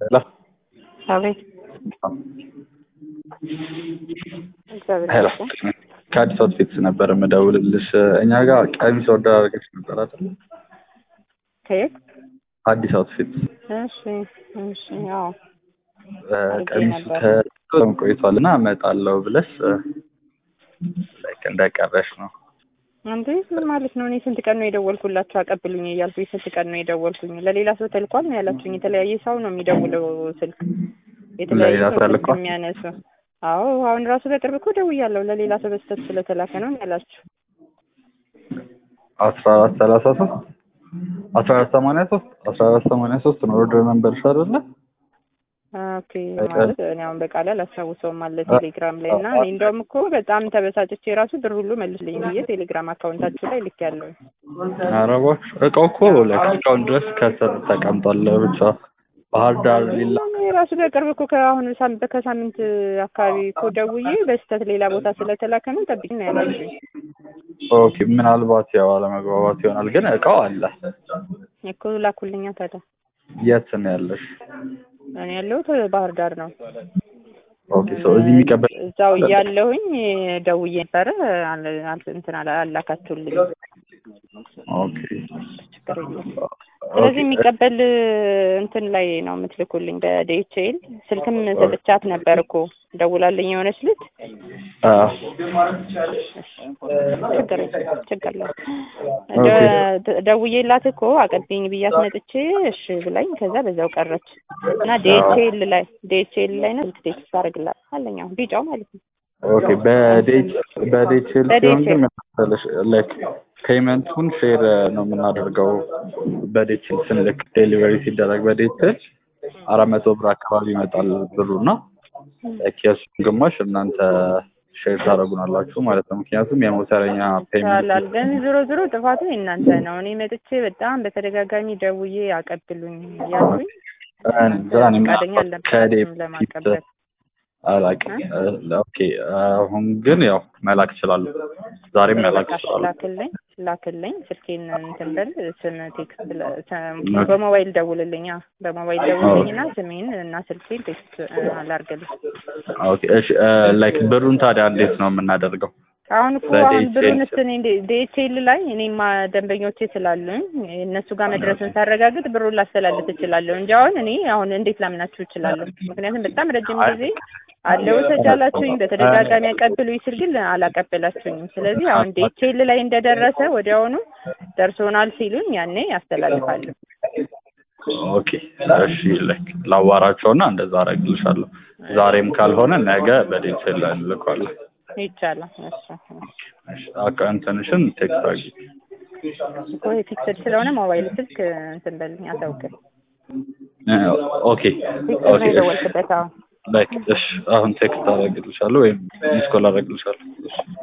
لا አቤት ሄሎ ከአዲስ አውትፊትስ ነበር የምደውልልሽ። እኛ ጋር ቀሚስ ኦርደር አድርገሽ ነበር አይደል? ከየት? አዲስ አውትፊትስ። እሺ ያው ቀሚሱ ከበጣም ቆይቷልና እመጣለሁ ብለሽ ላይክ እንደቀረሽ ነው። አንዴ ምን ማለት ነው? እኔ ስንት ቀን ነው የደወልኩላችሁ አቀብሉኝ እያልኩኝ ስንት ቀን ነው የደወልኩኝ? ለሌላ ሰው ተልኳል ነው ያላችሁኝ? የተለያየ ሰው ነው የሚደውለው ስልክ የተለያየ ሰው ስልክ የሚያነሱ። አዎ አሁን ራሱ በቅርብ እኮ ደውያለሁ። ለሌላ ሰው በስተት ስለተላከ ነው ያላችሁ። 1483 ነው ኦርደር ነምበርሽ አይደለ? ኦኬ ማለት እኔ አሁን በቃል አላስታውሰውም አለ ቴሌግራም ላይ እና እኔ እንደውም እኮ በጣም ተበሳጭቼ ራሱ ብር ሁሉ መልስልኝ ብዬ ቴሌግራም አካውንታችሁ ላይ ልኬያለሁ። ኧረ እባክሽ እቃው እኮ እስካሁን ድረስ ከስር ተቀምጧል። ብቻ ባህር ዳር ሊላ ራሱ በቅርብ እኮ ከአሁን ከሳምንት አካባቢ እኮ ደውዬ በስተት ሌላ ቦታ ስለተላከ ነው ጠብቂኝ ነው ያላችሁኝ። ኦኬ ምናልባት ያው አለመግባባት ይሆናል፣ ግን እቃው አለ እኮ ላኩልኛ ታዲያ። የት ነው ያለሽ? እኔ ያለሁት ባህር ዳር ነው። ኦኬ ሶ እዚህ የሚቀበል እዛው እያለሁኝ ደውዬ ነበረ እንትን አላካችሁልኝ። ኦኬ ስለዚህ የሚቀበል እንትን ላይ ነው የምትልኩልኝ በዲኤችኤል። ስልክም ሰጥቻት ነበር እኮ ደውላልኝ የሆነች ልጅ። ችግር ላይ ደውዬላት እኮ አቀብኝ ብያት መጥቼ እሺ ብላኝ ከዛ በዛው ቀረች እና ዲኤችኤል ላይ ነው ቴክስት አደርግላት አለኝ። አሁን ቢጫው ማለት ነው። ኦኬ በዲኤችኤል ሲሆን ግን መሰለሽ ላይክ ፔመንቱን ሼር ነው የምናደርገው። በዲኤችኤል ስንልክ ዴሊቨሪ ሲደረግ በዲኤችኤል 400 ብር አካባቢ ይመጣል ብሩና የእሱን ግማሽ እናንተ ሼር ታደርጉናላችሁ ማለት ነው። ምክንያቱም የሞተረኛ ፔመንት ግን ዞሮ ጥፋቱ እናንተ ነው። እኔ መጥቼ በጣም በተደጋጋሚ ደውዬ አቀብሉኝ ያልኩኝ ፈቃደኛ አልነበረም ለማቀበል። አላውቅም። ኦኬ አሁን ግን ያው መላክ እችላለሁ። ዛሬም መላክ እችላለሁ። ላክልኝ ስልኬን እንትን በል ስም ቴክስት በሞባይል ደውልልኝ። በሞባይል ደውልልኝና ስሜን እና ስልኬን ቴክስት አላርገልኝ። ኦኬ እሺ ላይክ ብሩን ታዲያ እንዴት ነው የምናደርገው? አሁን ብሩን እስኪ ዲኤችኤል ላይ እኔማ ደንበኞቼ ስላሉኝ እነሱ ጋር መድረሱን ሳረጋግጥ ብሩን ላስተላልፍ እችላለሁ እንጂ አሁን እንዴት ላምናችሁ እችላለሁ? ምክንያቱም በጣም ረጅም ጊዜ አለው ተጃላችሁኝ በተደጋጋሚ ያቀብሉኝ ስል ግን አላቀበላችሁኝም። ስለዚህ አሁን ዲኤችኤል ላይ እንደደረሰ ወዲያውኑ ደርሶናል ሲሉኝ ያኔ ያስተላልፋለሁ። ኦኬ እሺ ላይክ ላዋራቸውና እንደዛ አደርግልሻለሁ። ዛሬም ካልሆነ ነገ በዲኤችኤል ላይ እንልካለን። ይቻላል። እሺ አካውንትሽን ቴክስት አድርጊ እኮ ፊክስድ ስለሆነ ሞባይል ስልክ እንትን በልኝ አታውቅም። ኦኬ ላይክ እሺ አሁን ቴክስት አደርግልሻለሁ ወይም ሚስ ኮል አደርግልሻለሁ።